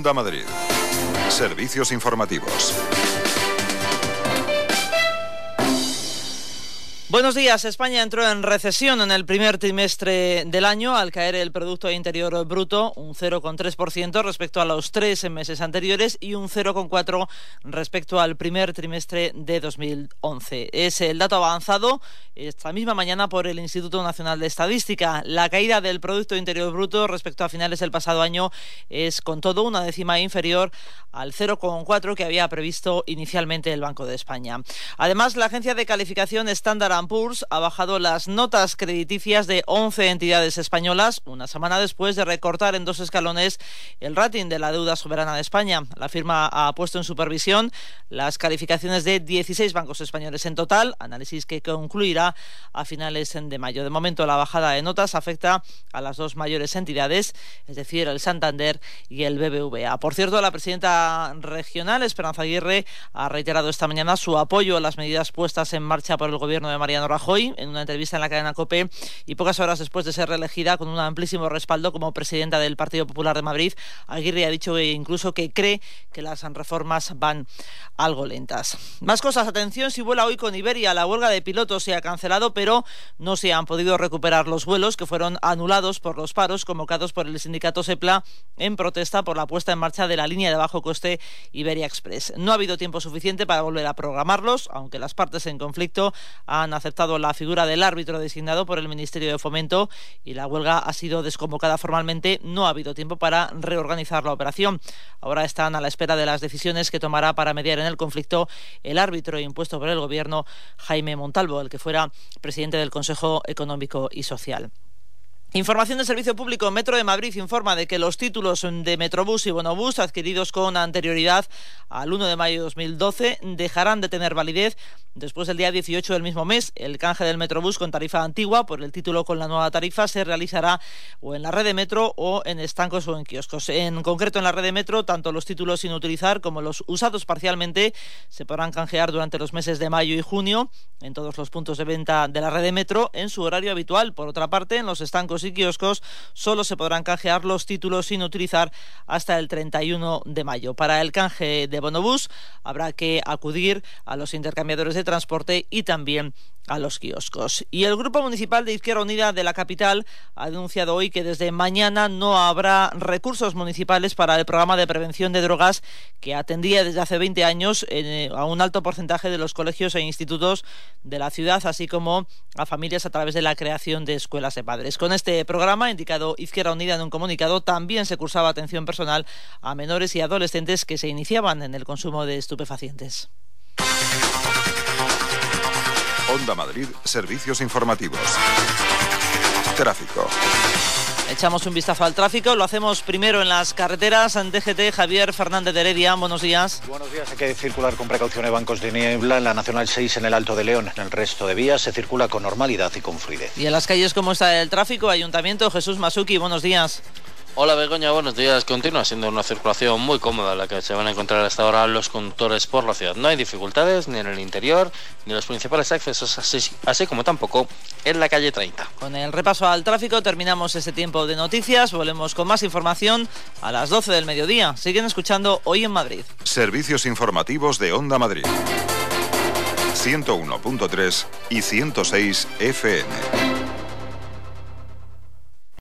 Onda Madrid. Servicios informativos. Buenos días. España entró en recesión en el primer trimestre del año al caer el Producto Interior Bruto un 0,3% respecto a los 3 meses anteriores y un 0,4% respecto al primer trimestre de 2011. Es el dato avanzado esta misma mañana por el Instituto Nacional de Estadística. La caída del Producto Interior Bruto respecto a finales del pasado año es con todo una décima inferior al 0,4% que había previsto inicialmente el Banco de España. Además, la agencia de calificación Standard & Poor's ha bajado las notas crediticias de 11 entidades españolas una semana después de recortar en 2 escalones el rating de la deuda soberana de España. La firma ha puesto en supervisión las calificaciones de 16 bancos españoles en total, análisis que concluirá a finales de mayo. De momento, la bajada de notas afecta a las 2 mayores entidades, es decir, el Santander y el BBVA. Por cierto, la presidenta regional, Esperanza Aguirre, ha reiterado esta mañana su apoyo a las medidas puestas en marcha por el gobierno de Mariano Rajoy en una entrevista en la cadena COPE y pocas horas después de ser reelegida con un amplísimo respaldo como presidenta del Partido Popular de Madrid. Aguirre ha dicho incluso que cree que las reformas van algo lentas. Más cosas, atención si vuela hoy con Iberia. La huelga de pilotos se ha cancelado, pero no se han podido recuperar los vuelos que fueron anulados por los paros convocados por el sindicato SEPLA en protesta por la puesta en marcha de la línea de bajo coste Iberia Express. No ha habido tiempo suficiente para volver a programarlos, aunque las partes en conflicto han aceptado la figura del árbitro designado por el Ministerio de Fomento y la huelga ha sido desconvocada formalmente. No ha habido tiempo para reorganizar la operación. Ahora están a la espera de las decisiones que tomará para mediar en el conflicto el árbitro impuesto por el gobierno, Jaime Montalvo, el que fuera presidente del Consejo Económico y Social. Información del Servicio Público. Metro de Madrid informa de que los títulos de Metrobús y Bonobús adquiridos con anterioridad al 1 de mayo de 2012 dejarán de tener validez después del día 18 del mismo mes. El canje del Metrobús con tarifa antigua por el título con la nueva tarifa se realizará o en la red de metro o en estancos o en kioscos. En concreto, en la red de metro, tanto los títulos sin utilizar como los usados parcialmente se podrán canjear durante los meses de mayo y junio en todos los puntos de venta de la red de metro en su horario habitual. Por otra parte, en los estancos y kioscos solo se podrán canjear los títulos sin utilizar hasta el 31 de mayo. Para el canje de Bonobús habrá que acudir a los intercambiadores de transporte y también a los kioscos. Y el Grupo Municipal de Izquierda Unida de la capital ha denunciado hoy que desde mañana no habrá recursos municipales para el programa de prevención de drogas que atendía desde hace 20 años a un alto porcentaje de los colegios e institutos de la ciudad, así como a familias a través de la creación de escuelas de padres. Con este programa, indicado Izquierda Unida en un comunicado, también se cursaba atención personal a menores y adolescentes que se iniciaban en el consumo de estupefacientes. Onda Madrid, servicios informativos. Tráfico. Echamos un vistazo al tráfico, lo hacemos primero en las carreteras. En DGT, Javier Fernández de Heredia, buenos días. Buenos días, hay que circular con precaución, hay bancos de niebla en la Nacional 6 en el Alto de León. En el resto de vías se circula con normalidad y con fluidez. ¿Y en las calles cómo está el tráfico? Ayuntamiento, Jesús Masuki, buenos días. Hola Begoña, buenos días. Continúa siendo una circulación muy cómoda la que se van a encontrar hasta ahora los conductores por la ciudad. No hay dificultades ni en el interior ni en los principales accesos, así como tampoco en la calle 30. Con el repaso al tráfico terminamos este tiempo de noticias. Volvemos con más información a las 12 del mediodía. Siguen escuchando Hoy en Madrid. Servicios informativos de Onda Madrid. 101.3 y 106 FM.